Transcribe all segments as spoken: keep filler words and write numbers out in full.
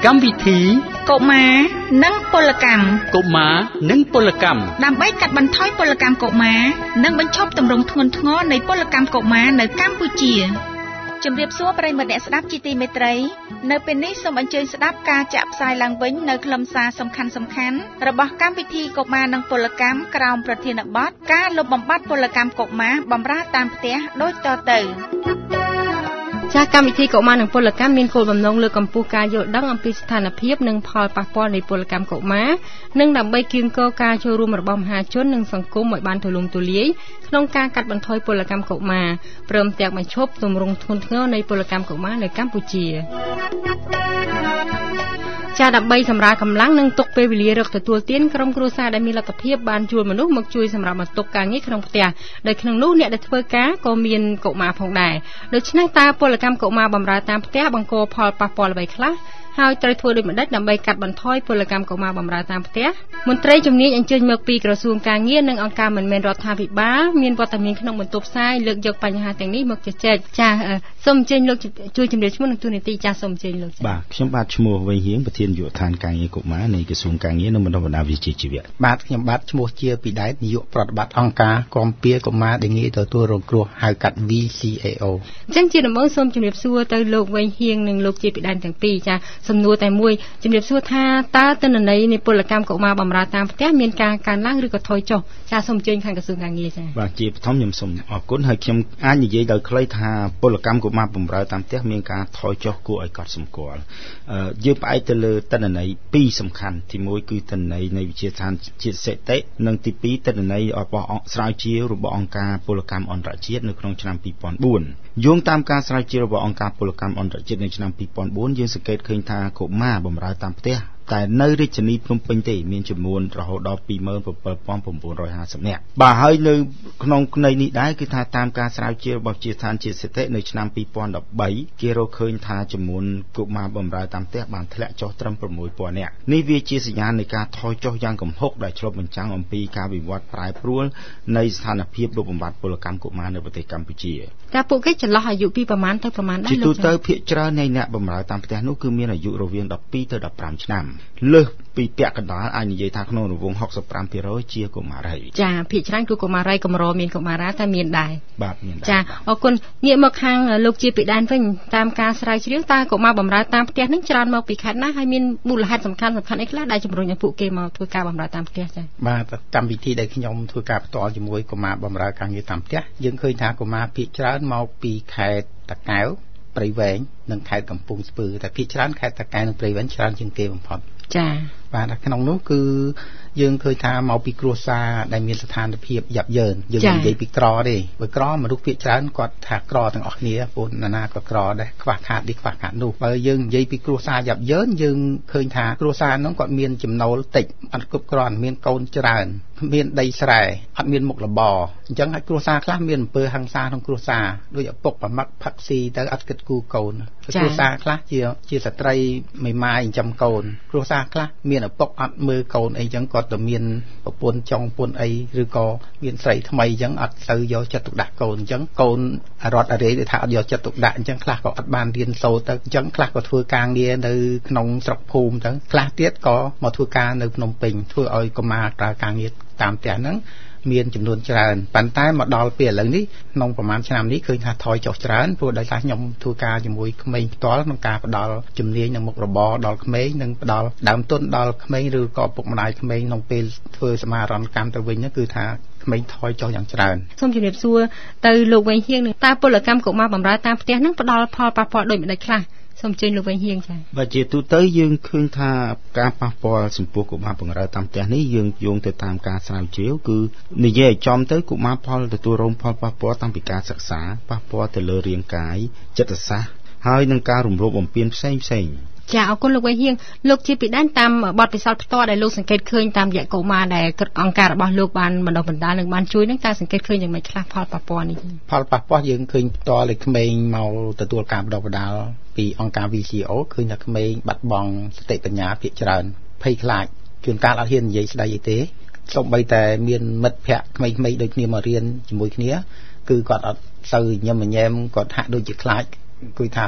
កម្មវិធីកុមារនិងពលកម្មកុមារនិងពលកម្មដើម្បីកាត់បន្ថយពលកម្មកុមារនិងបញ្ឈប់ទម្រង់ធ្ងន់ធ្ងរនៃពលកម្មកុមារនៅកម្ពុជាជំរាបសួរប្រិយមិត្តអ្នកស្ដាប់ជាទីមេត្រីនៅពេលនេះសូមអញ្ជើញស្ដាប់ការចាក់ផ្សាយឡើងវិញនៅខ្លឹមសារសំខាន់សំខាន់របស់កម្មវិធីកុមារនិងពលកម្មក្រោមប្រធានបទការលុបបំបាត់ពលកម្មកុមារបម្រើតាមផ្ទះដូចតទៅចាស់កម្មវិធីកុមារនិងពលកម្មមានគោលបំណងលើកកម្ពស់ការយល់ដឹងអំពីស្ថានភាពនិងផលប៉ះពាល់នៃពលកម្មកុមារនិងដើម្បីគៀងគរការចូលរួមរបស់មហាជននិងសង្គមឲ្យបានទូលំទូលាយក្នុងការកាត់បន្ថយពលកម្មកុមារព្រមទាំងបញ្ឈប់ទម្រង់ធ្ងន់ធ្ងរនៃពលកម្មកុមារនៅកម្ពុជាចាដើម្បីសម្រាលកម្លាំងនិងទុកពេលវេលារកទទួលទានក្រុមគ្រួសារដែលមានលទ្ធភាពបានជួលមនុស្សមកជួយសម្រាប់បន្ទុកការងារក្នុងផ្ទះដោយក្នុងនោះអ្នកដែលធ្វើការក៏មានកុមារផងដែរដូច្នេះតើពលកម្មកុមារបម្រើតាមផ្ទះបង្កផលប៉ះពាល់អ្វីខ្លះហើយត្រូវធ្វើដូចម្តេចដើម្បីកាត់បន្ថយពលកម្មកុមារបម្រើតាមផ្ទះមន្ត្រីជំនាញអញ្ជើញមកពីក្រសួងការងារនិងអង្គការមិនមែនរដ្ឋាភិបាលមានវត្តមានក្នុងបន្ទប់ផ្សាយលើកយកបញ្ហាទាំងនេះមកជជែកចាសូមអញ្ជើញលោកជួយជម្រាបឈ្មោះនិងទូនាទីចាសូមអញ្ជើញលោកចាបាទខ្ញុំបាទឈ្មោះវែងហៀងប្រធានយុវដ្ឋានការងារកុមារនៃក្រសួងការងារនិងបណ្ដុះបណ្ដាលវិជ្ជាជីវៈបាទខ្ញុំបាទឈ្មោះជាពីដែតនាយកប្រតិបត្តិអង្គការគាំពារកុមារដែលងាយទទួលរងគ្រោះហៅកាត់ វី ស៊ី เอ អូអញ្ចឹងជាដំបូងសូមជម្រាបសួរទៅលោកវែងហៀងនិងលោកជាពីដែតទាំងពីរចាសំណួរតែមួយជំរាបសួរថាតើទិន្នន័យនៃពលកម្មកុមារបម្រើតាមផ្ទះមានការកើនឡើងឬក៏ថយចុះចាសូមអញ្ជើញខាងក្រសួងការងារចាបាទជាបឋមខ្ញុំសូមអរគុណហើយខ្ញុំអាចនិយាយដោយខ្លីថាពលកម្មកុមារបម្រើតាមផ្ទះមានការថយចុះគួរឲ្យកត់សម្គាល់យើងផ្អែកទៅលើទិន្នន័យពីរសំខាន់ទីមួយគឺទិន្នន័យនៃវិទ្យាស្ថានជាតិសេតិនិងទីពីរទិន្នន័យរបស់អង្គស្រាវជ្រាវរបស់អង្គការពលកម្មអន្តរជាតិនៅក្នុងឆ្នាំពីរពាន់បួនយោងតាមការស្រាវជ្រាវរបស់អង្គការពលកម្មអន្តរជាតិនៅឆ្នាំពីរពាន់បួនយើងសង្កេតឃើញថាកុមារបម្រើតាមផ្ទះតែនៅរាជធានីភ្នំពេញទេមានចំនួនរហូតដល់ ពីរម៉ឺនប្រាំពីរពាន់៩រយហាសិប នាក់បាទហើយនៅក្នុងន័យនេះដែរគឺថាតាមការស្រាវជ្រាវរបស់វិទ្យាស្ថានជាតិសេតិនៅឆ្នាំពីរពាន់ដប់បីគេរកឃើញថាចំនួនកុមារបម្រើតាមផ្ទះបានធ្លាក់ចុះត្រឹមប្រាំមួយពាន់នាក់នេះវាជាសញ្ញាណនៃការថយចុះយ៉ាងគំហុកដែលឆ្លុះបញ្ចាំងអំពីការវិវត្តប្រែប្រួលនៃស្ថានភាពលុបបំបាត់ពលកម្មកុមារនៅប្រទេសកម្ពុជាតើពួកគេចន្លោះអាយុពីប្រមាណទៅប្រមាណដែរលោកជាទូទៅភាគច្រើននៃអ្នកបម្រើតាមផ្ទះនោះគឺមានអាយុរវាងដប់ពីរទៅដប់ប្រាំឆ្នាំលើសពីពាក់កណ្ដាលអាចនិយាយថាក្នុងរង្វង់ហុកសិបប្រាំភាគរយជាកុមារីចាភាគច្រើនគឺកុមារីកម្រមានកុមារាតែមានដែរបាទមានដែរចាអរគុណងាកមកខាងលោកជាពីដែនវិញតាមការស្រាវជ្រាវតើកុមារបម្រើតាមផ្ទះនឹងច្រើនមកពីខេត្តណាហើយមានមូលហេតុសំខាន់សំខាន់អីខ្លះដែលជំរុញឲ្យពួកគេមកធ្វើការបម្រើតាមផ្ទះចាបាទកម្មវិធីដែលខ្ញុំធ្វើការផ្ទាល់ជាមួយកុមារបម្រើការងារតាមផ្ទះយើងឃើញថាកុមារភាគច្រើនមកពីខេត្តតាកែវព្រៃវែងនិងខេត្តកំពង់ស្ពឺតែភាគច្រើនខេត្តតាកែវនិងព្រៃវែងច្រើនជាងគេបំផុតចាបាទក្នុងនោះគឺយើងឃើញថាមកពីគ្រួសារដែលមានស្ថានភាពយ៉ាប់យ៉ឺនយើងនិយាយពីក្រទេបើក្រមនុស្សភាគច្រើនគាត់ថាក្រទាំងអស់គ្នាព្រោះណានាក៏ក្រដែរខ្វះខាតនេះខ្វះខាតនោះបើយើងនិយាយពីគ្រួសារយ៉ាប់យ៉ឺនយើងឃើញថាគ្រួសារនោះគាត់មានចំណូលតិចអត់គ្រប់គ្រាន់មានកូនច្រើនមានដីស្រែអត់មានមុខរបរអញ្ចឹងហើយគ្រួសារខ្លះមានអំពើហិង្សាក្នុងគ្រួសារដូចឪពុកប្រមាក់ផឹកស៊ីទៅអត់គិតគូរកូនគ្រួសារខ្លះជាជាស្ត្រីមេម៉ាយចិញ្ចឹមកូនគ្រួសារខ្លះមានឪពុកអត់មើលកូនអីចឹងគាត់ទៅមានប្រពន្ធចង់ប្រពន្ធអីឬក៏មានស្រីថ្មីចឹងអត់ទៅយកចិត្តទុកដាក់កូនអញ្ចឹងកូនរត់អរេថាអត់យកចិត្តទុកដាក់អញ្ចឹងខ្លះក៏អត់បានរៀនសូត្រទៅអញ្ចឹងខ្លះក៏ធ្វើការងារនៅក្នុងស្រុកភូមិទៅខ្លះទៀតក៏មកធ្វើការនៅភ្នំពេញធ្វើឲ្យកុមារប្រើការងារតាមផ្ទះហ្នឹងមានចំនួនច្រើនប៉ុន្តែមកដល់ពេលឥឡូវនេះក្នុងប្រហែលឆ្នាំនេះឃើញថាថយចុះច្រើនព្រោះដោយសារខ្ញុំធ្វើការជាមួយក្មេងផ្ទាល់ក្នុងការផ្ដល់ជំនាញនិងមុខរបរដល់ក្មេងនិងផ្ដល់ដើមទុនដល់ក្មេងឬក៏ពុកម្ដាយក្មេងក្នុងពេលធ្វើសមាហរណកម្មទៅវិញគឺថាក្មេងថយចុះយ៉ាងច្រើនសូមជម្រាបសួរទៅលោកវែងហៀងនឹងតើពលកម្មកុមារបម្រើតាមផ្ទះនឹងផ្ដល់ផលប៉ះពាល់ដូចម្ដេចខ្លះសូមជើញលោកវែងហៀងចា៎បាទជាទូទៅយើងឃើញថាការប៉ះពាល់ចំពោះកុមារបម្រើតាមផ្ទះនេះយើងយោងទៅតាមការស្រាវជ្រាវគឺនិយាយឲ្យចំទៅកុមារផលទទួលរងផលប៉ះពាល់តាំងពីការសិក្សាប៉ះពាល់ទៅលើរាងកាយចិត្តសាស្ត្រហើយនឹងការរំលោភបំពានផ្សេងផ្សេងចាអរគុណលោកវែងហៀងលោកជាពីដែនតាមបទពិសោធន៍ផ្ទាល់ដែលលោកសង្កេតឃើញតាមរយៈកុមារដែលអង្គការរបស់លោកបានបណ្ដុះបណ្ដាលនិងបានជួយនឹងតើសង្កេតឃើញយ៉ាងម៉េចខ្លះផលប៉ះពាល់នេះផលប៉ះពាល់យើងឃើញផ្ទាល់ឲ្យក្មេងមកទទួលការបណ្ដុះបណ្ដាលពីអង្គការ វី ស៊ី เอ អូ ឃើញថាក្មេងបាត់បង់សតិបញ្ញាភាគច្រើនភ័យខ្លាចជួនកាលអត់ហ៊ាននិយាយស្ដីអីទេសូម្បីតែមានមិត្តភ័ក្តិក្មេងៗដូចគ្នាមករៀនជាមួយគ្នាគឺគាត់អត់សូវញឹមញែមគាត់ហាក់ដូចជាខ្លាចគឺថា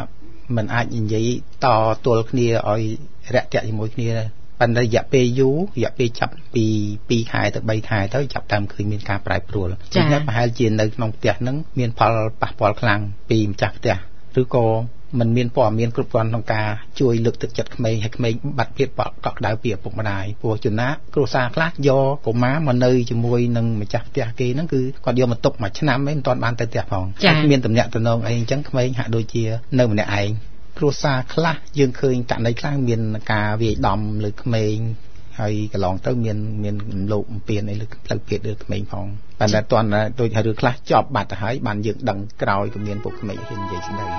มันអាចនិយាយតទល់គ្នាឲ្យរាក់ទាក់ជាមួយគ្នាប៉ុន្តែរយៈពេលយូររយៈពេលចាប់ពីពីរខែទៅបីខែទៅចាប់តាមឃើញមានការប្រែប្រួលជាងនេះប្រហែលជានៅក្នុងផ្ទះហ្នឹងមានផលប៉ះពាល់ខ្លាំងពីម្ចាស់ផ្ទះឬក៏มันមានព័ត៌មានគ្រប់គ្រាន់ក្នុងការជួយលើកទឹកចិត្តក្មេងឲ្យក្មេងបាត់ភាពកក់ក្ដៅពីឪពុកម្ដាយព្រោះចំណាគ្រួសារខ្លះយកកុមារមកនៅជាមួយនឹងម្ចាស់ផ្ទះគេហ្នឹងគឺគាត់យកមកទុកមួយឆ្នាំឯងមិនទាន់បានទៅផ្ទះផងមានតំណាក់តំណងអីអញ្ចឹងក្មេងហាក់ដូចជានៅម្នាក់ឯងគ្រួសារខ្លះយើងឃើញករណីខ្លះមានការវាយដំលើក្មេងហើយកន្លងទៅមានមានលោកអំពានអីលើផ្លូវភេទលើក្មេងផងប៉ុន្តែតន់ដូចរឿងខ្លះចប់បាត់ទៅហើយបានយើងដឹងក្រោយក៏មានពួកក្មេងហ៊ាននិយាយស្ដី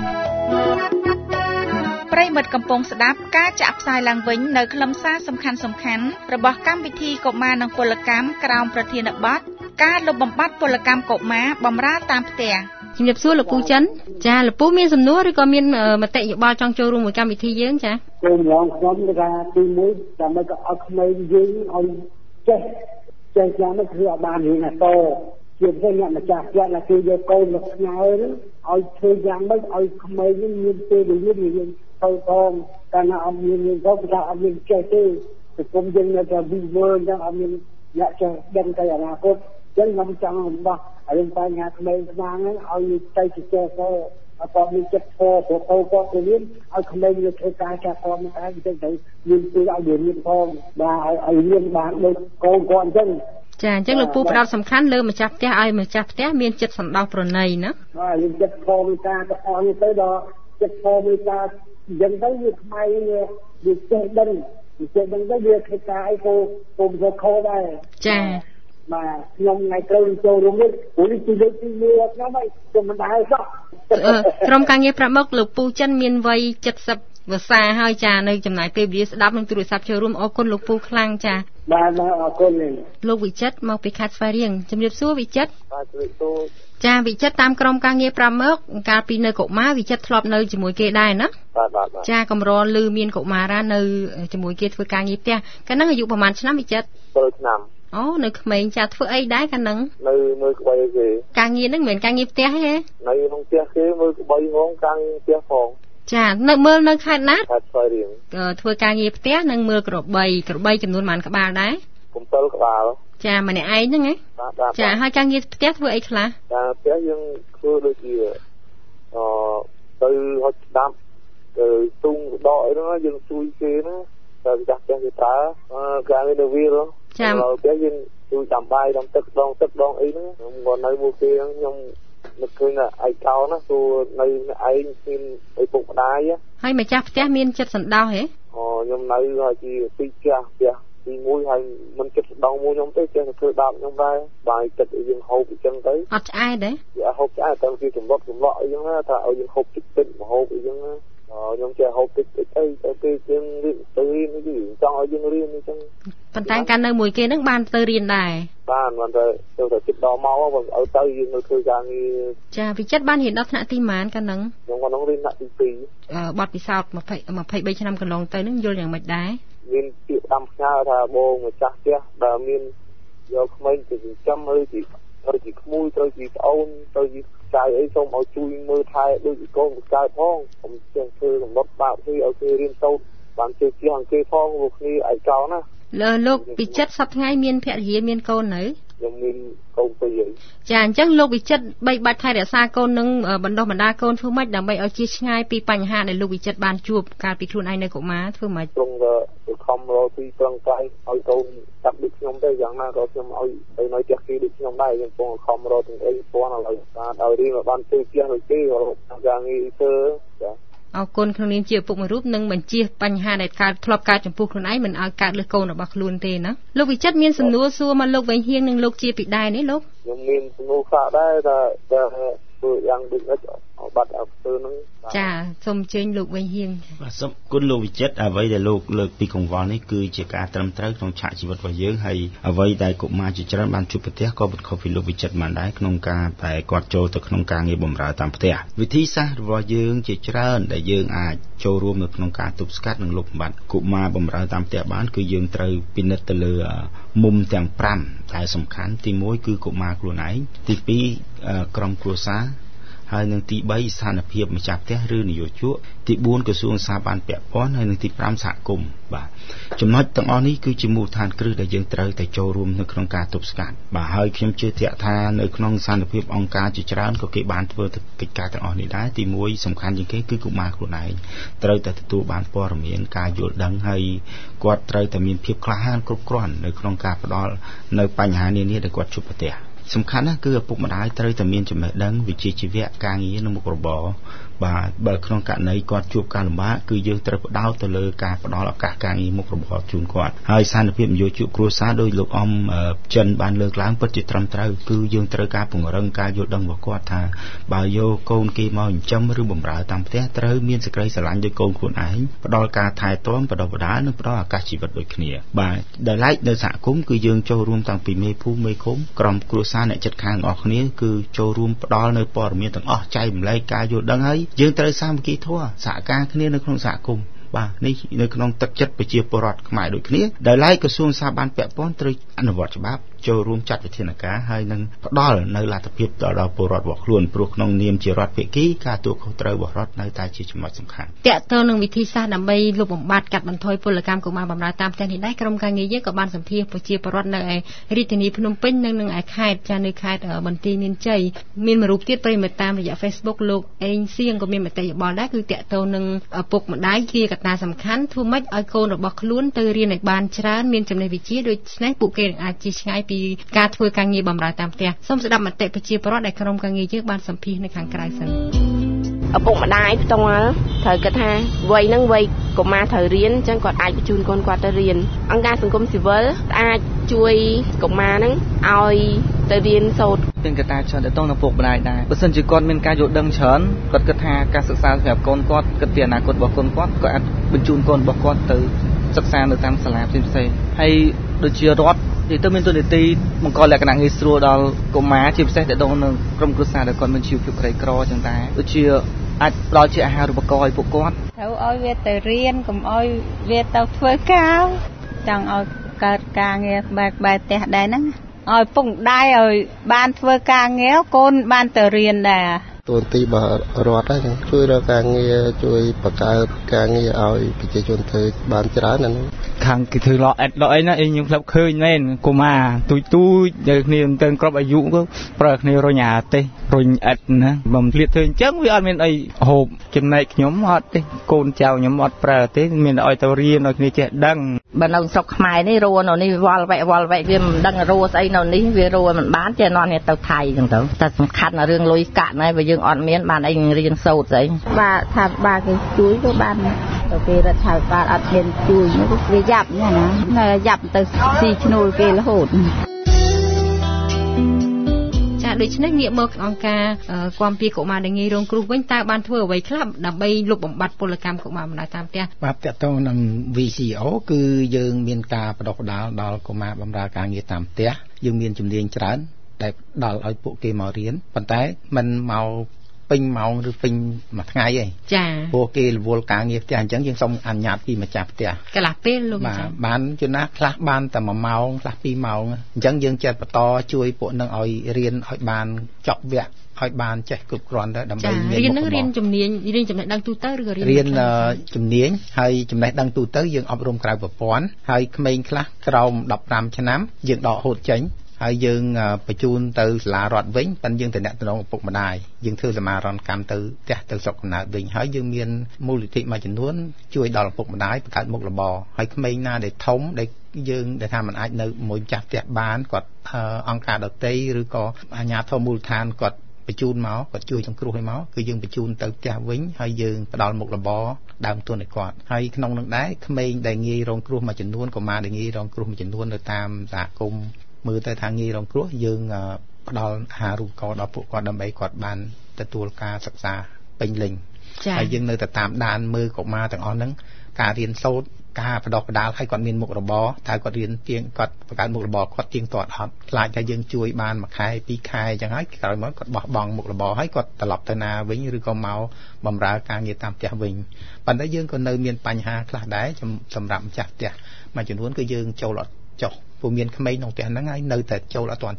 ប្រិយមិត្តកំពុងស្ដាប់ការចាក់ផ្សាយឡើងវិញនៅខ្លឹមសារសំខាន់សំខាន់របស់កម្មវិធីកុមារនិងពលកម្មក្រោមប្រធានបទការលុបបំបាត់ពលកម្មកុមារបម្រើតាមផ្ទះជំរាបសួរលោកពូចិនចាលោកពូមានសំណួរឬក៏មានមតិយោបល់ចង់ចូលរួមមួយកម្មវិធីយើងចាខ្ញុំឡងខ្ញុំថាទីមួយដើម្បីក៏អត់ក្មេងយើងឲ្យចេះចេះយ៉ាងនេះគឺអត់បានរៀនអតជាពិសេសអ្នកម្ចាស់ផ្ទះណាគេយកកូនមកផ្ញើឲ្យធ្វើយ៉ាងម៉េចឲ្យក្មេងនេះមានពេលវេលាយើងទៅផងតែណាអត់មានយើងទៅថាអត់មានចេះទេតែគុំយើងនៅតែវិវល់ចឹងអត់មានអ្នកចេះដឹងទៅអនាគតចឹងខ្ញុំចង់របស់រឿងបញ្ហាក្មេងស្ដាងហ្នឹងឲ្យទៅចេះចេះទៅអត់មានចិត្តធေါ်ព្រោះកូនគាត់ទៅរៀនឲ្យក្មេងវាធ្វើការចាស់ផងតែអញ្ចឹងទៅមានពេលឲ្យវារៀនផងបាទឲ្យរៀនបានដូចកូនគាត់អញ្ចឹងចាអញ្ចឹងលោកពូផ្ដោតសំខាន់លើម្ចាស់ផ្ទះឲ្យម្ចាស់ផ្ទះមានចិត្តសន្តោសប្រណីណាបាទយើងចិត្តធម៌មេត្តាទៅអស់នេះទៅដល់ចិត្តធម៌មេត្តាអញ្ចឹងទៅវាថ្មីវាចេះដឹងវាចេះដឹងទៅវាធ្វើការអីក៏ពុំទៅខុសដែរចាបាទខ្ញុំថ្ងៃត្រូវចូលរួមនេះព្រោះនេះជាលើកទីមួយខ្ញុំហើយខ្ញុំមិនដែរសោះក្រុមការងារប្រាប់មកលោកពូចិនមានវ័យเจ็ดสิบវស្សាហើយចានៅចំណាយពេលវេលាស្ដាប់នឹងទូរស័ព្ទចូលរួមអរគុណលោកពូខ្លាំងចាបាទអរគុណលោកវិចិត្រមកពីខេត្តស្វាយរៀងជំរាបសួរវិចិត្របាទជំរាបសួរចាវិចិត្រតាមក្រុមការងារប្រាប់មកកាលពីនៅកុមារវិចិត្រធ្លាប់នៅជាមួយគេដែរណាបាទបាទចាកម្រលឺមានកុមារានៅជាមួយគេធ្វើការងារផ្ទះកាលហ្នឹងអាយុប្រហែលឆ្នាំវិចិត្រ bảyឆ្នាំអូនៅក្មេងចាធ្វើអីដែរកាលហ្នឹងនៅមើលក្បីគេការងារហ្នឹងមិនមែនការងារផ្ទះទេនៅក្នុងផ្ទះគេមើលក្បីហងការងារផ្ទះផងចានៅមើលនៅខេត្តណាខេត្តស្វាយរៀងធ្វើការងារផ្ទះនិងមើលក្របីក្របីចំនួនប៉ុន្មានក្បាលដែរ bảyក្បាលចាម្នាក់ឯងហ្នឹងហ៎ចាហើយការងារផ្ទះធ្វើអីខ្លះការផ្ទះយើងធ្វើដូចជាអឺទៅហុចស្ដាប់ទៅទុងដកអីហ្នឹងយើងជួយគេណាតែចាស់ផ្ទះគេប្រើការងារនៅវាលចាផ្ទះយើងជួយដាំបាយដាំទឹកដងទឹកដងអីហ្នឹងខ្ញុំក៏នៅមួយគេខ្ញុំនឹកឃើញថាឯកោណាព្រោះនៅឯងមានឪពុកម្ដាយហើយម្ចាស់ផ្ទះមានចិត្តសន្តោសហ៎អូខ្ញុំនៅហើយជាពីរផ្ទះផ្ទះទីមួយហើយមិនចិត្តស្ដងមួយខ្ញុំទេចេះតែធ្វើដាប់ខ្ញុំដែរបាយទឹកយើងហូបអញ្ចឹងទៅអត់ឆ្អែតទេវាហូបឆ្អែតតែវាចម្លត់ចម្លក់អីចឹងណាថាឲ្យយើងហូបតិចតិចមកហូបអីចឹងណាខ្ញុំចេះហូបតិចតិចអីទៅគេយើងទៅរៀននេះចង់ឲ្យយើងរៀនអញ្ចឹងប៉ុន្តែកាលនៅមួយគេហ្នឹងបានទៅរៀនដែរបានបានទៅទៅតែចិត្តដល់មកបើឲ្យទៅយើងនៅធ្វើការងារចាវិចិត្របានរៀនដល់ថ្នាក់ទីម៉ានកាលហ្នឹងខ្ញុំក៏នឹងរៀនថ្នាក់ទីពីរអឺបទពិសោធន៍ยี่สิบ ยี่สิบสามឆ្នាំកន្លងទៅហ្នឹងយល់យ៉ាងម៉េចដែរមានពាក្យដាំផ្ញើថាបងម្ចាស់ផ្ទះដែលមានយកក្មេងទៅចិញ្ចឹមឬជាទៅជាក្មួយទៅជាប្អូនទៅជាចាយអីសូមឲ្យជួយមើលថែដូចជាកូនបង្កើតផងខ្ញុំចេះធ្វើកំណត់បាក់ពីឲ្យគេរៀនសូត្របានជឿជាងគេផងពួកគ្នាឯកោណាលើលោកវិចិត្រសប្តាហ៍ថ្ងៃមានភរិយាមានកូននៅខ្ញុំមានកូនពីរហើយចាអញ្ចឹងលោកវិចិត្របីបាច់ថែរក្សាកូននឹងបណ្ដុះបណ្ដាលកូនធ្វើម៉េចដើម្បីឲ្យជៀសឆ្ងាយពីបញ្ហាដែលលោកវិចិត្របានជួបកាលពីខ្លួនឯងនៅកុមារធ្វើម៉េចត្រង់ទៅខំរកទីប្រឹងប្រែងឲ្យកូនចាប់ដូចខ្ញុំទៅយ៉ាងណាក៏ខ្ញុំឲ្យទៅនៅផ្ទះគេដូចខ្ញុំដែរខ្ញុំពងខំរកទាំងអីពណ៌ឥឡូវបានឲ្យរៀនឲ្យបានទៅផ្ទះដូចគេរកយ៉ាងងារធ្វើចាអរគុណក្នុងនាមជាឪពុកម្រូបនឹងបញ្ជាបញ្ហាដែលកើតធ្លាប់កើតចំពោះខ្លួនឯងមិនឲ្យកើតលើកូនរបស់ខ្លួនទេណាលោកវិចិត្រមានសំណួរសួរមកលោកវិញហៀងនិងលោកជាពីដែរនេះលោកខ្ញុំមានសំណួរខ្លះដែរថាធ្វើយ៉ាងដូចអត់បាត់អត់ធ្វើហ្នឹងចាសូមអញ្ជើញលោកវិញហៀងបាទសូមគុណលោកវិចិត្រអ្វីដែលលោកលើកពីកង្វល់នេះគឺជាការត្រឹមត្រូវក្នុងឆាកជីវិតរបស់យើងហើយអ្វីដែលកុមារជាច្រើនបានជួបប្រទះក៏មិនខុសពីលោកវិចិត្របានដែរក្នុងការតែគាត់ចូលទៅក្នុងការងារបម្រើតាមផ្ទះវិធីសាស្ត្ររបស់យើងជាច្រើនដែលយើងអាចចូលរួមនៅក្នុងការទប់ស្កាត់និងលុបបំបាត់កុមារបម្រើតាមផ្ទះបានគឺយើងត្រូវពិនិត្យទៅលើមុំទាំង5ដែលសំខាន់ទីមួយគឺកុមារខ្លួនឯងទីពីរក្រុមគ្រួសារហើយនឹងទីបីស្ថានភាពម្ចាស់ផ្ទះឬនយោជកទីបួនក្រសួងស្ថាប័នពាក់ព័ន្ធហើយនឹងទីប្រាំសហគមន៍បាទចំណុចទាំងអស់នេះគឺជាមូលដ្ឋានគ្រឹះដែលយើងត្រូវតែចូលរួមនៅក្នុងការទប់ស្កាត់បាទហើយខ្ញុំជឿជាក់ថានៅក្នុងស្ថានភាពអង្គការជាច្រើនក៏គេបានធ្វើកិច្ចការទាំងអស់នេះដែរទីមួយសំខាន់ជាងគេគឺកុមារខ្លួនឯងត្រូវតែទទួលបានព័ត៌មានការយល់ដឹងហើយគាត់ត្រូវតែមានភាពក្លាហានគ្រប់គ្រាន់នៅក្នុងការផ្ដល់នៅបញ្ហានានាដែលគាត់ជួបប្រទះសំខាន់ណាស់គឺឪពុកម្ដាយត្រូវតែមានចំណេះដឹងវិជ្ជាជីវៈការងារនិងមុខរបរបាទបើក្នុងករណីគាត់ជួបការលំបាកគឺយើងត្រូវផ្ដោតទៅលើការផ្ដល់ឱកាសការងារមុខរបរជូនគាត់ហើយស្ថានភាពនយោជកគ្រួសារដោយលោកអំចិនបានលើកឡើងពិតជាត្រឹមត្រូវគឺយើងត្រូវការពង្រឹងការយល់ដឹងរបស់គាត់ថាបើយកកូនគេមកចិញ្ចឹមឬបម្រើតាមផ្ទះត្រូវមានសេចក្តីស្រឡាញ់ដោយកូនខ្លួនឯងផ្ដល់ការថែទាំបដិបដានិងផ្ដល់ឱកាសជីវិតដូចគ្នាបាទដែលឡែកនៅសហគមន៍គឺយើងចូលរួមតាំងពីមេភូមិមេឃុំក្រុមគ្រួសារអ្នកជិតខាងអស់គ្នាគឺចូលរួមផ្ដល់នៅព័ត៌មានទាំងអស់ចែករំលែកការយល់ដឹងហើយយើងត្រូវសាមគ្គីធម៌សហការគ្នានៅក្នុងសហគមន៍បាទនេះនៅក្នុងទឹកចិត្តប្រជាពលរដ្ឋខ្មែរដូចគ្នាដែលឡែកក្រសួងស្ថាប័នពាក់ព័ន្ធត្រូវអនុវត្តច្បាប់ចូលរួមចាត់វិធានការហើយនឹងផ្ដល់នៅលទ្ធភាពដល់ពលរដ្ឋរបស់ខ្លួនព្រោះក្នុងនាមជារដ្ឋភាគីការទទួលខុសត្រូវរបស់រដ្ឋនៅតែជាចំណុចសំខាន់តើតើនឹងវិធីសាស្ត្រដើម្បីលុបបំបាត់កាត់បន្ថយពលកម្មកុមារបម្រើតាមផ្ទះនេះដែរក្រុមការងារយើងក៏បានសម្ភាសប្រជាពលរដ្ឋនៅឯរាជធានីភ្នំពេញនិងនៅឯខេត្តចានៅខេត្តបន្ទាយមានជ័យមានមួយរូបទៀតប្រិមត្តតាមរយៈ Facebook លោកអេងសៀងក៏មានមតិយោបល់ដែរគឺតើតើនឹងពុកម្ដាយជាកត្តាសំខាន់ធ្វើម៉េចឲ្យកូនរបស់ខ្លួនទៅរៀនឲ្យបានច្រើនមានចំណេះវិជ្ជាដូច្នេះពួកគេនឹងអាចជិះឆ្ងាយពីការធ្វើការងារបម្រើតាមផ្ទះសូមស្ដាប់មតិប្រជាពលរដ្ឋដែលក្រុមការងារយើងបានសម្ភាសនៅខាងក្រៅសិនឪពុកម្ដាយផ្ទាល់ត្រូវគិតថាវ័យហ្នឹងវ័យកុមារត្រូវរៀនអញ្ចឹងគាត់អាចបញ្ជូនកូនគាត់ទៅរៀនអង្គការសង្គមស៊ីវិលអាចជួយកុមារហ្នឹងឲ្យទៅរៀនសូត្រเป็นកត្តាច្រើនទៅនឹងឪពុកម្ដាយដែរបើសិនជាគាត់មានការយល់ដឹងច្រើនគាត់គិតថាការសិក្សាសម្រាប់កូនគាត់គិតពីអនាគតរបស់កូនគាត់គាត់អាចបញ្ជូនកូនរបស់គាត់ទៅសិក្សានៅតាមសាលាផ្សេងៗហើយដូចជារដ្ឋនិយាយទៅមានទូនាទីបង្កលក្ខណៈងាយស្រួលដល់កុមារជាពិសេសទៅដល់នៅក្រុមគ្រួសារដែលគាត់មានជីវភាពក្រីក្រចឹងដែរដូចជាអាចផ្ដល់ជាអាហារូបករណ៍ឲ្យពួកគាត់ត្រូវឲ្យវាទៅរៀនកុំឲ្យវាទៅធ្វើការចង់ឲ្យកើតការងារបែបបែបផ្ទះដែរហ្នឹងឲ្យពុកម្ដាយឲ្យបានធ្វើការងារកូនបានទៅរៀនដែរតួនាទីរបស់រដ្ឋហ្នឹងជួយរកការងារជួយបង្កើតការងារឲ្យប្រជាជនធ្វើបានច្រើនហ្នឹងខាងគេធ្វើឡអិតឡអីណាអីខ្ញុំធ្លាប់ឃើញមែនកុមារទូចទូចយកគ្នាទៅគ្រប់អាយុក៏ប្រើគ្នារុញអាទេសរុញអិតណាបំភ្លៀតធ្វើអញ្ចឹងវាអត់មានអីហូបចំណែកខ្ញុំអត់ទេកូនចៅខ្ញុំអត់ប្រើទេមានតែឲ្យទៅរៀនឲ្យគ្នាចេះដឹងបើនៅស្រុកខ្មែរនេះរੂនៅនេះវល់វែកវល់វែកវាមិនដឹងរੂស្អីនៅនេះវារੂមិនបានចេះនាំគ្នាទៅថៃអញ្ចឹងទៅតែសំខាន់ណារឿងលុយកាក់ណាបើយើងអត់មានបានអីរៀនសូត្រស្អីបាទថាបាទគេជួយទៅបានទៅគេរដ្ឋាភិបាលអត់មានជួយវាយ៉ាប់ណាណាយ៉ាប់ទៅស៊ីឈ្នួលគេរហូតចាដូច្នេះងាកមកអង្គការគាំពារកុមារដែលងាយរងគ្រោះវិញតើបានធ្វើអ្វីខ្លះដើម្បីលុបបំបាត់ពលកម្មកុមារបម្រើតាមផ្ទះបាទតើតើនឹង វី ស៊ី អូ គឺយើងមានការបដិបដាលដល់កុមារបម្រើការងារតាមផ្ទះយើងមានជំនាញច្រើនដែលដល់ឲ្យពួកគេមករៀនប៉ុន្តែมันមកពេញម៉ោងឬពេញមួយថ្ងៃឯងចាពួកគេរវល់ការងារផ្ទះអញ្ចឹងយើងសូមអនុញ្ញាតពីម្ចាស់ផ្ទះកន្លះពេលលោកចាបានជួនណាខ្លះបានតែមួយម៉ោងខ្លះពីរម៉ោងអញ្ចឹងយើងចេះបន្តជួយពួកនឹងឲ្យរៀនឲ្យបានចប់វគ្គឲ្យបានចេះគ្រប់គ្រាន់ទៅដើម្បីមានរៀននឹងរៀនជំនាញរៀនចំណេះដឹងទូទៅឬក៏រៀនរៀនជំនាញហើយចំណេះដឹងទូទៅយើងអប់រំក្រៅប្រព័ន្ធហើយក្មេងខ្លះក្រោមដប់ប្រាំឆ្នាំយើងដកហូតចេញហើយយើងបញ្ជូនទៅសាលារដ្ឋវិញប៉ុន្តែយើងតំណែងឪពុកម្ដាយយើងធ្វើសមារណកម្មទៅផ្ទះទៅស្រុកកំណើតវិញហើយយើងមានមូលនិធិមួយចំនួនជួយដល់ឪពុកម្ដាយបង្កើតមុខរបរហើយក្មេងណាដែលធំដែលយើងដែលថាมันអាចនៅមួយម្ចាស់ផ្ទះបានគាត់អង្គការដទៃឬក៏អាជ្ញាធរមូលដ្ឋានគាត់បញ្ជូនមកគាត់ជួយសង្គ្រោះឲ្យមកគឺយើងបញ្ជូនទៅផ្ទះវិញហើយយើងផ្ដល់មុខរបរដើមទុនឲ្យគាត់ហើយក្នុងនោះដែរក្មេងដែលងាយរងគ្រោះមួយចំនួនកុមារដែលងាយរងគ្រោះមួយចំនួននៅតាមសហគមន៍មើលទៅថាងាយរងគ្រោះយើងផ្ដល់អាហារូបករណ៍ដល់ពួកគាត់ដើម្បីគាត់បានទទួលការសិក្សាពេញលេញហើយយើងនៅតែតាមដានមើលកុមារទាំងអស់ហ្នឹងការរៀនសូត្រការបណ្ដុះបណ្ដាលឲ្យគាត់មានមុខរបរតើគាត់រៀនទៀងគាត់បង្កើតមុខរបរគាត់ទៀងទាត់អត់ខ្លាចថាយើងជួយបានមួយខែពីរខែអញ្ចឹងហើយក្រោយមកគាត់បោះបង់មុខរបរហើយគាត់ត្រឡប់ទៅណាវិញឬក៏មកបម្រើការងារតាមផ្ទះវិញប៉ុន្តែយើងក៏នៅមានបញ្ហាខ្លះដែរសម្រាប់ម្ចាស់ផ្ទះមួយចំនួនគឺយើងចូលអត់ចុះព្រោះមានក្មេងក្នុងផ្ទះហ្នឹងហើយនៅតែចូលអត់ទាន់ចុះទេ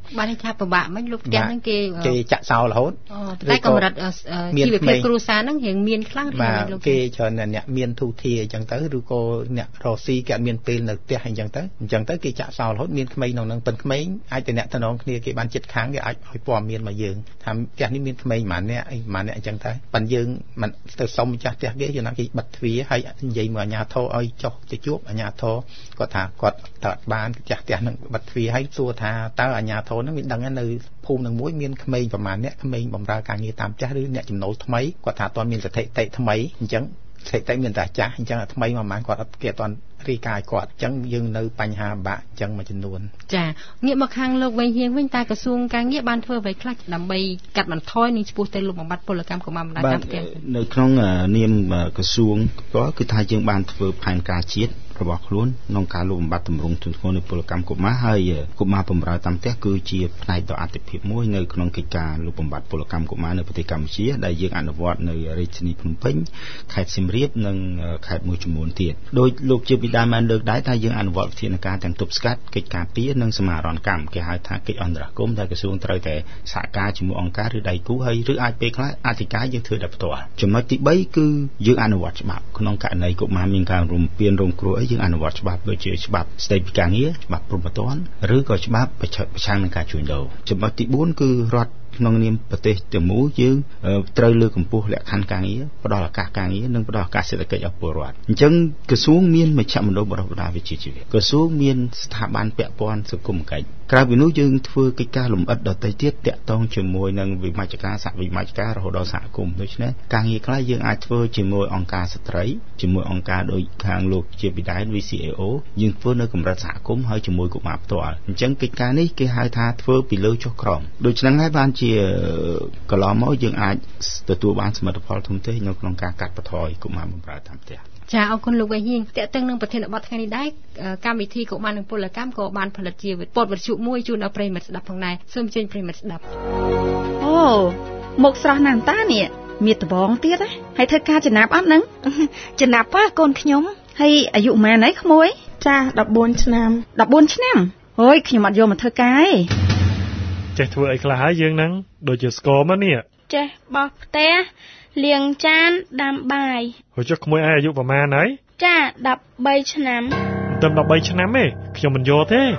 បានថាពិបាកមិនលោកផ្ទះហ្នឹងគេគេចាក់សោរហូតតែកម្រិតជីវភាពគ្រួសារហ្នឹងរៀងមានខ្លាំងទេលោកគេច្រើនអ្នកមានទូធាអញ្ចឹងទៅឬក៏អ្នករស់ស៊ីគេអត់មានពេលនៅផ្ទះអញ្ចឹងទៅអញ្ចឹងទៅគេចាក់សោររហូតមានក្មេងក្នុងហ្នឹងប៉ុន្តែក្មេងអាចតែអ្នកតំណងគ្នាគេបានចិត្តខាងគេអាចឲ្យព័ត៌មានមកយើងថាផ្ទះនេះមានក្មេងប៉ុន្មានអ្នកអីប៉ុន្មានអ្នកអញ្ចឹងទៅប៉ុន្តែយើងមិនទៅសុំម្ចាស់ផ្ទះគេយល់ណាគេបិទទ្វារហើយនិយាយមកអាជ្ញាធរឲ្យចុះទៅជួបអាជ្ញាធរគាត់ថាគាត់តើបានម្ចាស់ផ្ទះនឹងបិទទ្វារឲ្យសួរថាតើអាជ្ញាធរនឹងមានដឹងនៅភូមិនឹងមួយមានក្មេងប្រមាណអ្នកក្មេងបម្រើការងារតាមផ្ទះឬអ្នកចំណូលថ្មីគាត់ថាអត់មានស្ថិតិថ្មីអញ្ចឹងស្ថិតិមានតែចាស់អញ្ចឹងថ្មីមួយប្រហែលគាត់អត់គេអត់រីកាយគាត់អញ្ចឹងយើងនៅបញ្ហាបាក់អញ្ចឹងមួយចំនួនចាងាកមកខាងលោកវិញហៀងវិញតើក្រសួងការងារបានធ្វើអ្វីខ្លះដើម្បីកាត់បន្ថយនឹងចំពោះទៅលោកបំបត្តិពលកម្មកុមារបណ្ដាតាមផ្ទះនៅក្នុងនាមក្រសួងក៏គឺថាយើងបានធ្វើផែនការជាតិរបស់ខ្លួនក្នុងការលុបបំបាត់ទម្រង់ធ្ងន់ធ្ងរនៃពលកម្មកុមារហើយកុមារបម្រើតាមផ្ទះគឺជាផ្នែកដ៏អាទិភាពមួយនៅក្នុងកិច្ចការលុបបំបាត់ពលកម្មកុមារនៅប្រទេសកម្ពុជាដែលយើងអនុវត្តនៅរាជធានីភ្នំពេញខេត្តសៀមរាបនិងខេត្តមួយចំនួនទៀតដោយលោកជាពីដើមបានលើកដែរថាយើងអនុវត្តវិធានការទាំងទប់ស្កាត់កិច្ចការពារនិងសមាហរណកម្មគេហៅថាកិច្ចអន្តរកម្មដែលក្រសួងត្រូវតែសហការជាមួយអង្គការឬដៃគូហើយឬអាចពេលខ្លះអធិការយើងធ្វើដោយផ្ទាល់ចំណុចទី3គឺយើងអនុវត្តច្បាប់ក្នុងករណីកុមារមានការរំពានរងគ្រោះអីយើងអនុវត្តច្បាប់ដូចជាច្បាប់ស្តីពីការងារច្បាប់ព្រហ្មទណ្ឌឬក៏ច្បាប់ប្រឆាំងនឹងការជួញដូរចំណុចទី4គឺរដ្ឋក្នុងនាមប្រទេសទាំងមូលយើងត្រូវលើកកម្ពស់លក្ខខណ្ឌការងារផ្ដល់ឱកាសការងារនិងផ្ដល់ឱកាសសេដ្ឋកិច្ចឲ្យពលរដ្ឋអញ្ចឹងក្រសួងមានមជ្ឈមណ្ឌលបណ្ដុះបណ្ដាលវិជ្ជាជីវៈក្រសួងមានស្ថាប័នពាក់ព័ន្ធសង្គមគិច្ចក្រៅពីនោះយើងធ្វើកិច្ចការលម្អិតដទៃទៀតតាក់ទងជាមួយនឹងវិមជ្ឈការសហវិមជ្ឈការរហូតដល់សហគមន៍ដូច្នេះការងារខ្លះយើងអាចធ្វើជាមួយអង្គការស្ត្រីជាមួយអង្គការដូចខាងលោកជាពីដែន វី ស៊ី អេ អូ យើងធ្វើនៅកម្រិតសហគមន៍ហើយជាមួយកុមារផ្ទាល់អញ្ចឹងកិច្ចការនេះគេហៅថាធ្វើពីលើចុះក្រោមដូច្នេះហើយបានជាកន្លងមកយើងអាចទទួលបានសមិទ្ធផលធំធេងនៅក្នុងការកាត់បន្ថយកុមារបម្រើតាមផ្ទះចាអរគុណលោកវ៉ៃហៀងតេតឹងនឹងប្រធានបទថ្ងៃនេះដែរកម្មវិធីកុមារនិងពលកម្មក៏បានផលិតជាពតវិទ្យុមួយជូនដល់ប្រិយមិត្តស្ដាប់ផងដែរសូមអញ្ជើញប្រិយមិត្តស្ដាប់អូមុខស្រស់ណាស់តានេះមានដបងទៀតណាហើយធ្វើការចំណាប់អត់ហ្នឹងចំណាប់ប៉ះកូនខ្ញុំហើយអាយុប៉ុន្មានហើយក្មួយចាដប់បួនឆ្នាំដប់បួនឆ្នាំអូយខ្ញុំអត់យកមកធ្វើការទេចេះធ្វើអីខ្លះហើយយើងហ្នឹងដូចជាស្គមនេះចេះបោះផ្ទះលាងចានដាំបាយហើយចុះក្មួយឯងអាយុប្រហែលហើយចាដប់បីឆ្នាំតែដប់បីឆ្នាំទេខ្ញុំមិនយកទេ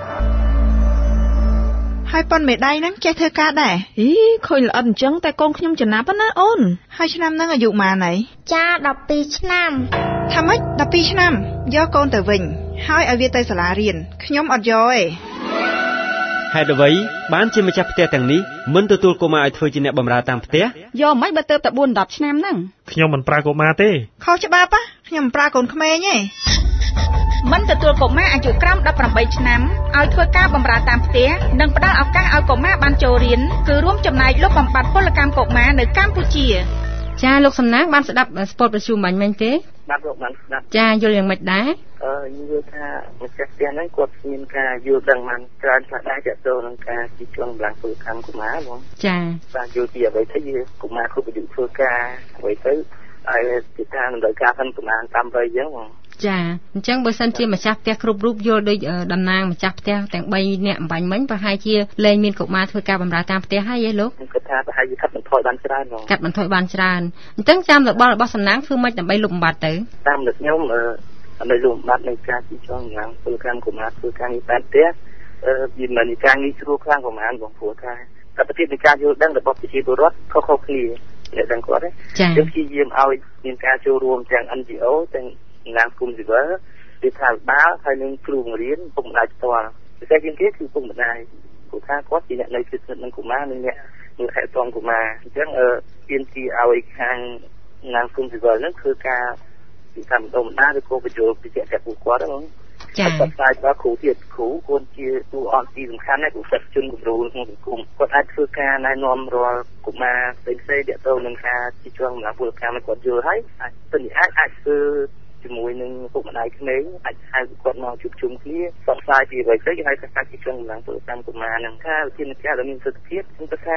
ហើយប៉ុនមេដៃហ្នឹងចេះធ្វើការដែរអីឃើញល្អិតអញ្ចឹងតែកូនខ្ញុំចំណាប់ណាអូនហើយឆ្នាំហ្នឹងអាយុប៉ុន្មានហើយចាដប់ពីរឆ្នាំថាម៉េចដប់ពីរឆ្នាំយកកូនទៅវិញហើយឲ្យវាទៅសាលារៀនខ្ញុំអត់យកទេហេតុអ្វីបានជាម្ចាស់ផ្ទះទាំងនេះមិនទទួលកុមារឲ្យធ្វើជាអ្នកបម្រើតាមផ្ទះយកមិនបើទៅតែបួនដប់ឆ្នាំហ្នឹងខ្ញុំមិនប្រើកុមារទេខុសច្បាប់ខ្ញុំមិនប្រើកូនក្មេងទេមិនទទួលកុមារអាយុក្រោមដប់ប្រាំបីឆ្នាំឲ្យធ្វើការបម្រើតាមផ្ទះនិងផ្ដល់ឱកាសឲ្យកុមារបានចូលរៀនគឺរួមចំណែកលុបបំបាត់ពលកម្មកុមារនៅកម្ពុជាចាលោកសំណាងបានស្ដាប់ស្ពតប្រជុំបាញ់មិញទេបាទលោកបានស្ដាប់ចាយល់យ៉ាងម៉េចដែរអឺយល់ថាម្ចាស់ផ្ទះហ្នឹងគាត់មានការយល់ដឹងបានច្រើនខ្លះដែរទាក់ទងនឹងការជិះជាន់កម្លាំងពលកម្មកុមារបងចាបាទយល់ពីអ្វីទៅយើងកុមារគ្រប់អាយុធ្វើការអ្វីទៅហើយទីថាមិនត្រូវការផងប្រហែលតាមវ័យអញ្ចឹងបងចាអញ្ចឹងបើសិនជាម្ចាស់ផ្ទះគ្រប់រូបយល់ដូចតំណាងម្ចាស់ផ្ទះទាំងបីនាក់អំបញ្ញមិញប្រហែលជាលែងមានកុមារធ្វើការបម្រើតាមផ្ទះហើយឯលោកគាត់ថាប្រហែលជាកាត់បន្ថយបានច្រើនបងកាត់បន្ថយបានច្រើនអញ្ចឹងចាំរបស់របស់សំណាងធ្វើម៉េចដើម្បីលុបបំបាត់ទៅតាមលោកខ្ញុំអឺដើម្បីលុបបំបាត់នៃការជិះជាន់កម្លាំងពលកម្មកុមារធ្វើការងារតាមផ្ទះអឺវាមិនមានការងារស្រួលខ្លាំងប្រហែលបងព្រោះថាតែប្រតិបត្តិការយល់ដឹងរបស់ប្រជាពលរដ្ឋខុសៗគ្នាអ្នកដឹងគាត់ទេយើងព្យាយាមឲ្យមានការចូលរួមទាំង អិន ជី អូ ទាំងណាំគុំស៊ីវិលពីថាបាលហើយនឹងគ្រូបង្រៀនពុកម្ដាយផ្ទាល់ពិសេសជាងគេគឺពុកម្ដាយព្រោះថាគាត់ជាអ្នកនៅជិតស្និទ្ធនឹងកុមារនិងអ្នកមើលថែទាំកុមារអញ្ចឹងអឺទាមទារឲ្យខាងណាំគុំស៊ីវិលហ្នឹងធ្វើការពីតាមដុំដាឬក៏បញ្ចូលពីជាក់ពួកគាត់ហ្នឹងចា៎គាត់ខ្លាចថាគ្រូទៀតគ្រូគាត់ជាតួអង្គទីសំខាន់ណាស់គ្រូសិស្សជនគំរូក្នុងសង្គមគាត់អាចធ្វើការណែនាំរាល់កុមារផ្សេងៗទាក់ទងនឹងការជិះជាន់កម្លាំងពលកម្មគាត់យល់ហើយអាចទៅអាចអាចធ្វើជាមួយនឹងពុកម្ដាយក្មេងអាចហៅគាត់មកជួបជុំគ្នាសង្ស័យពីអ្វីទៅគេហៅថាការជិះជាន់កម្លាំងពលកម្មកុមារនឹងថាវិធានការដែលមានសិទ្ធិភាពខ្ញុំគិតថា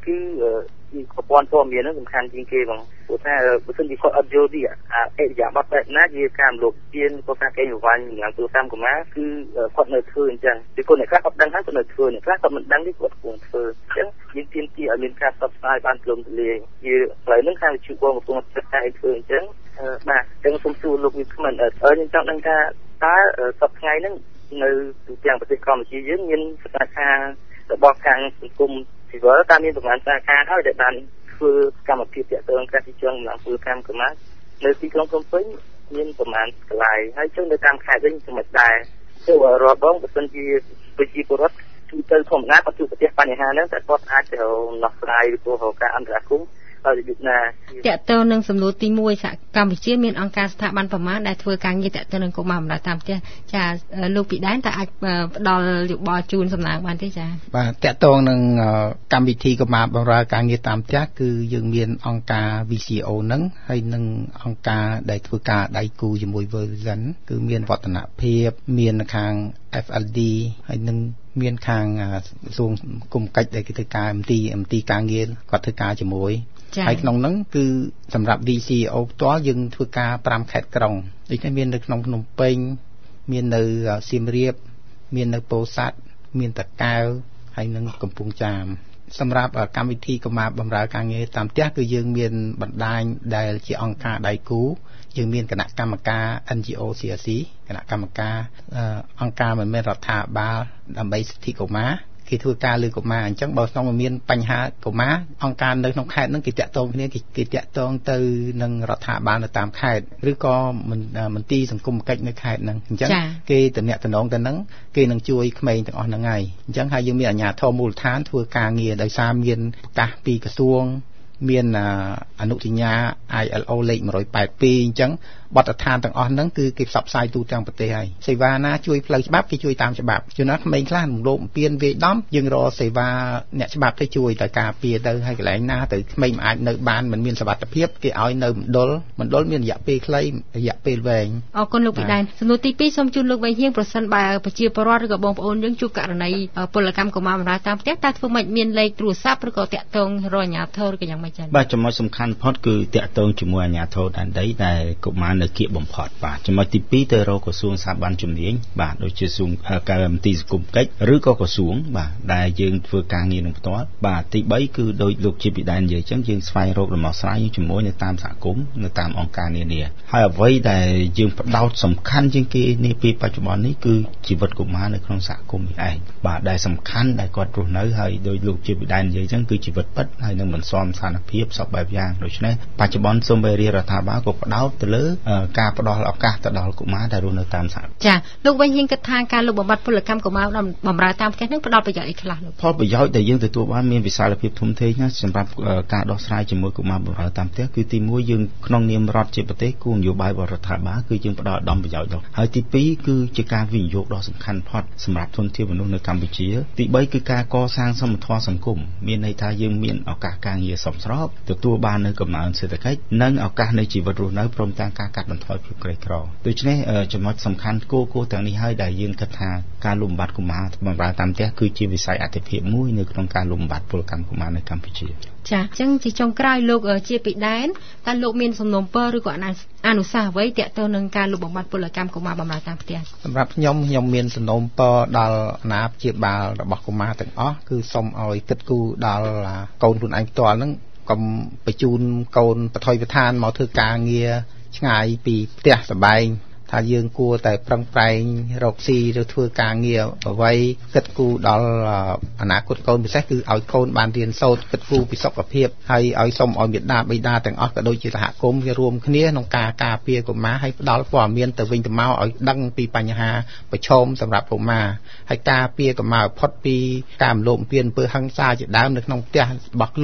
គឺប្រព័ន្ធព័ត៌មានហ្នឹងសំខាន់ជាងគេបងព្រោះថាបើសិនជាគាត់អត់យល់ពីអាអេយ៉ាបတ်បែបណាជាការរំលោភទានក៏ការកេងរង្វាញយ៉ាងទូតាមកុមារគឺគាត់នៅធ្វើអញ្ចឹងពីคนអ្នកខ្លះគាត់ដឹងហើយគាត់នៅធ្វើអ្នកខ្លះគាត់មិនដឹងទេគាត់គួរធ្វើអញ្ចឹងយើងទាមទារឲ្យមានការផ្សព្វផ្សាយបានទូលំទូលាយជាផ្លូវហ្នឹងខាងវិទ្យុបងកំពុងចាត់ការធ្វើអញ្ចឹងបាទអញ្ចឹងសូមសួរលោកវិក្កាមអឺខ្ញុំចង់ដឹងថាតើសប្តាហ៍ថ្ងៃហ្នឹងនៅទូទាំងប្រទេសកម្ពុជាយើងមានសាខារបស់ខាងសង្គមស៊ីវិលតាមមានប្រមាណសាខាហើយដែលបានធ្វើកម្មភាពទាក់ទងការទីជនឡើងពលកម្មកុមារនៅទីក្រុងភ្នំពេញមានប្រមាណកន្លែងហើយចុះនៅតាមខេត្តវិញមិនដែរទៅរាល់បងបើសិនជាប្រជាពលរដ្ឋទូទៅធម្មតាគាត់ជួបប្រទះបញ្ហាហ្នឹងតែគាត់អាចទៅដោះស្រាយឬក៏ការអន្តរាគមន៍ហើយរបៀបណាតកតនឹងសំណួរទីមួយសហកម្ពុជាមានអង្គការស្ថាប័នប្រមាណដែលធ្វើការងារតកតនឹងកុមារបម្រើតាមផ្ទះចាលោកពីដែនតើអាចផ្ដល់យោបល់ជូនសំណាងបានទេចាបាទតកតនឹងកម្មវិធីកុមារបម្រើការងារតាមផ្ទះគឺយើងមានអង្គការ វី ស៊ី អូ នឹងហើយនឹងអង្គការដែលធ្វើការដៃគូជាមួយ Version គឺមានវឌ្ឍនភាពមានខាង เอฟ แอล ดี ហើយនឹងមានខាងក្រសួងគុំកិច្ចដែលគេធ្វើការ MT MT ការងារគាត់ធ្វើការជាមួយហើយក្នុងហ្នឹងគឺសម្រាប់ វី ស៊ី អូ ផ្ទាល់យើងធ្វើការប្រាំខេត្តក្រុងដូចនេះមាននៅក្នុងភ្នំពេញមាននៅសៀមរាបមាននៅពោធិ៍សាត់មានតាកែវហើយនឹងកំពង់ចាមសម្រាប់កម្មវិធីកុមារបម្រើការងារតាមផ្ទះគឺយើងមានបណ្ដាញដែលជាអង្គការដៃគូយើងមានគណៈកម្មការ เอ็น จี โอ ซี អារ ซี គណៈកម្មការអង្គការមិនមែនរដ្ឋាភិបាលដើម្បីសិទ្ធិកុមារគេធ្វើការលើកុមារអញ្ចឹងបើក្នុងមានបញ្ហាកុមារអង្គការនៅក្នុងខេត្តហ្នឹងគេតាក់ទងគ្នាគេតាក់ទងទៅនឹងរដ្ឋាភិបាលនៅតាមខេត្តឬក៏មន្ទីរសង្គមកិច្ចនៅខេត្តហ្នឹងអញ្ចឹងគេតំណាក់តំណងទៅហ្នឹងគេនឹងជួយក្មេងទាំងអស់ហ្នឹងហើយអញ្ចឹងហើយយើងមានអាជ្ញាធរមូលដ្ឋានធ្វើការងារដោយសារមានប្រកាសពីក្រសួងមានអនុសញ្ញា ไอ แอล โอ លេខmộtแปดtwoអញ្ចឹងបទដ្ឋានទាំងអស់ហ្នឹងគឺគេផ្សព្វផ្សាយទូទាំងប្រទេសហើយសេវាណាជួយផ្លូវច្បាប់គេជួយតាមច្បាប់ជួនណាក្មេងខ្លះរំលោភបំពានវាយដំយើងរកសេវាអ្នកច្បាប់ទៅជួយទៅការពារទៅហើយកន្លែងណាទៅក្មេងមិនអាចនៅបានមិនមានសុវត្ថិភាពគេឲ្យនៅមណ្ឌលមណ្ឌលមានរយៈពេលខ្លីរយៈពេលវែងអរគុណលោកពីដែនសំណួរទីtwoសូមជូនលោកវិញហៀងប្រសិនបើប្រជាពលរដ្ឋឬក៏បងប្អូនយើងជួបករណីពលកម្មកុមារបម្រើតាមផ្ទះតើធ្វើម៉េចមានលេខទូរស័ព្ទឬក៏តាក់ទងរកអាជ្ញាធរឬក៏យ៉ាងម៉េចចា៎បាទចំណុចសំខាន់បំផុតគឺតាក់ទងជាមួយអាជ្ញាធរដែនដីដែលកុមារនៅគៀកបំផុតបាទចំណុចទីtwoទៅរកក្រសួងស្ថាប័នជំនាញបាទដូចជាក្រសួងការមន្ទីរសង្គមកិច្ចឬក៏ក្រសួងបាទដែលយើងធ្វើការងារនឹងផ្ទាល់បាទទីthreeគឺដោយលោកជាពីដែននិយាយអញ្ចឹងយើងស្វែងរកដំណោះស្រាយជាមួយនៅតាមសហគមន៍នៅតាមអង្គការនានាហើយអ្វីដែលយើងផ្ដោតសំខាន់ជាងគេនាពេលបច្ចុប្បន្ននេះគឺជីវិតកុមារនៅក្នុងសហគមន៍នេះឯងបាទដែលសំខាន់ដែលគាត់រស់នៅហើយដោយលោកជាពីដែននិយាយអញ្ចឹងគឺជីវិតពិតហើយនឹងមិនសមស្ថានភាពសពបែបយ៉ាងដូច្នេះបច្ចុប្បន្នសូមរាជរដ្ឋាភិបាលក៏ផ្ដោតទៅលើការផ្ដល់ឱកាសទៅដល់កុមារដែលរស់នៅតាមសហគមន៍ចាលោកវិញយើងគិតថាការលុបបំបាត់ពលកម្មកុមារបម្រើតាមផ្ទះនឹងផ្ដល់ប្រយោជន៍អីខ្លះលោកផលប្រយោជន៍ដែលយើងទទួលបានមានវិសាលភាពធំធេងណាស់សម្រាប់ការដោះស្រាយជាមួយកុមារបម្រើតាមផ្ទះគឺទីoneយើងក្នុងនាមរដ្ឋជាប្រទេសគោលនយោបាយរបស់រដ្ឋាភិបាលគឺយើងផ្ដល់ឧត្តមប្រយោជន៍ដល់ហើយទីtwoគឺជាការវិនិយោគដ៏សំខាន់ផុតសម្រាប់ធនធានមនុស្សនៅកម្ពុជាទីthreeគឺការកសាងសមធម៌សង្គមមានន័យថាយើងមានឱកាសការងារសមស្របទទួលបាននៅកំណើនសេដ្ឋកិច្ចនិងឱកាសនៃជីវិតរស់នៅព្រមទាំងការកាត់បន្ថយភាពក្រីក្រដូច្នេះចំណុចសំខាន់គោលគោលទាំងនេះហើយដែលយើងគិតថាការលំបាត់កុមារបម្រើតាមផ្ទះគឺជាវិស័យអាទិភាពមួយនៅក្នុងការលំបាត់ពលកម្មកុមារនៅកម្ពុជាចាអញ្ចឹងជាចុងក្រោយលោកជាពីដែនតើលោកមានសំណូមពរឬក៏អនុសាសន៍អ្វីទាក់ទងនឹងការលុបបំបាត់ពលកម្មកុមារបម្រើតាមផ្ទះសម្រាប់ខ្ញុំខ្ញុំមានសំណូមពរដល់អាណាព្យាបាលរបស់កុមារទាំងអស់គឺសូមឲ្យគិតគូរដល់កូនខ្លួនឯងផ្ទាល់ហ្នឹងកុំបញ្ជូនកូនបថុយបឋានមកធ្វើការងារឆ្ងាយពីផ្ទះសម្បែងថាយើងគួរតែប្រឹងប្រែងរកស៊ីឬធ្វើការងារអ្វីគិតគូរដល់អនាគតកូនពិសេសគឺឲ្យកូនបានរៀនសូត្រគិតគូរពីសុខភាពហើយឲ្យសូមឲ្យមេដាបៃតាទាំងអស់ក៏ដូចជាសហគមន៍វារួមគ្នាក្នុងការការពារកុមារហើយផ្ដល់ព័ត៌មានទៅវិញទៅមកឲ្យដឹងពីបញ្ហាប្រឈមសម្រាប់កុមារហើយការពារកុមារផុតពីការរំលោភបំពានអំពើហិង្សាជាដើមនៅក្នុងផ្ទះរបស់ខ្លួន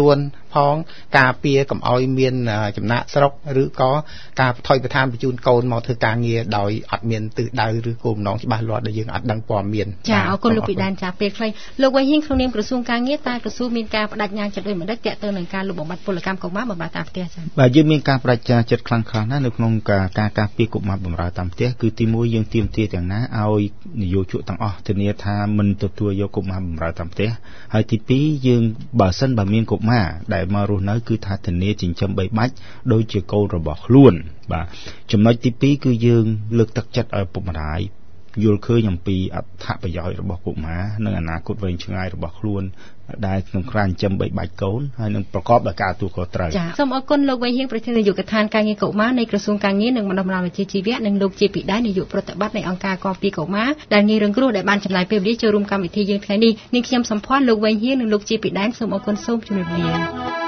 ផងការពារកុំឲ្យមានចំណាក់ស្រុកឬក៏ការថយប្រធានបញ្ជូនកូនមកធ្វើការងារដោយអត់មានទិសដៅឬគោលបំណងច្បាស់លាស់ដែលយើងអត់ដឹងព័ត៌មានចាអរគុណលោកពីដានចាពេលខ្លីលោកវ៉ៃហ៊ីងក្នុងនាមក្រសួងការងារតើក្រសួងមានការបដិញ្ញាចិត្តដូចម្តេចទាក់ទងនឹងការលុបបំបាត់ពលកម្មកុមារបម្រើតាមផ្ទះចា៎បាទយើងមានការបដិញ្ញាចិត្តខ្លាំងៗណាស់នៅក្នុងការការការពារកុមារបម្រើតាមផ្ទះគឺទីមួយយើងទាមទារទាំងណាឲ្យនយោជកទាំងអស់ធានាថាមិនទទួលយកកុមារបម្រើតាមផ្ទះហើយទីពីរយើងបើសិនបើមានកុមារដែលមករស់នៅគឺថាធានាចិញ្ចឹមបីបាច់ដូចជាកូនរបស់ខ្លួនបាទចំណុចទីពីរគឺយើងលើកទឹកចិត្តឲ្យពុកម្ដាយយល់ឃើញអំពីអត្ថប្រយោជន៍របស់កុមារនិងអនាគតវែងឆ្ងាយរបស់ខ្លួនដែលក្នុងការចិញ្ចឹមបីបាច់កូនហើយនឹងប្រកបដោយការទទួលខុសត្រូវចា៎សូមអរគុណលោកវ៉ៃហ៊ីងប្រធាននាយកដ្ឋានការងារកុមារនៃក្រសួងការងារនិងបណ្ដុះបណ្ដាលវិជ្ជាជីវៈនិងលោកជាពីដែរនាយកប្រតិបត្តិនៃអង្គការគាំពារកុមារដែលងាយរងគ្រោះដែលបានចំណាយពេលវេលាចូលរួមកម្មវិធីយើងថ្ងៃនេះនាងខ្ញុំសំផស្សលោកវ៉ៃហ៊ីងនិងលោកជាពីដែរសូមអរគុណសូមជម្រាបលា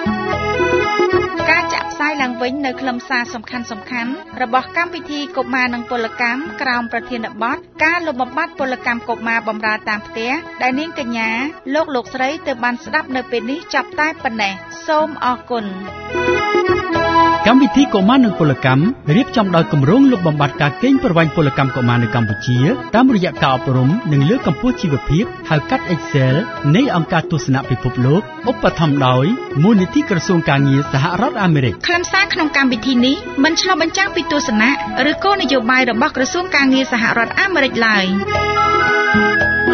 ការចាក់ផ្សាយឡើងវិញនៅខ្លឹមសារសំខាន់សំខាន់របស់កម្មវិធីកុមារនិងពលកម្មក្រោមប្រធានបទការលុបបំបាត់ពលកម្មកុមារបម្រើតាមផ្ទះដែលនាងកញ្ញាលោកលោកស្រីទើបបានស្ដាប់នៅពេលនេះចាប់តែប៉ុណ្ណេះសូមអរគុណកម្មវិធីកុមារនិងពលកម្មរៀបចំដោយគម្រោងលុបបំបាត់ការកេងប្រវ័ញ្ចពលកម្មកុមារនៅកម្ពុជាតាមរយៈការអប់រំនិងលើកកម្ពស់ជីវភាពហៅកាត់ Excel នៃអង្គការទស្សនពិភពលោកឧបត្ថម្ភដោយមូលនិធិក្រសួងការងារសហរដ្ឋអាមេរិកខ្លឹមសារក្នុងកម្មវិធីនេះមិនឆ្លុះបញ្ចាំងពីទស្សនៈឬគោលនយោបាយរបស់ក្រសួងការងារសហរដ្ឋអាមេរិកឡើយ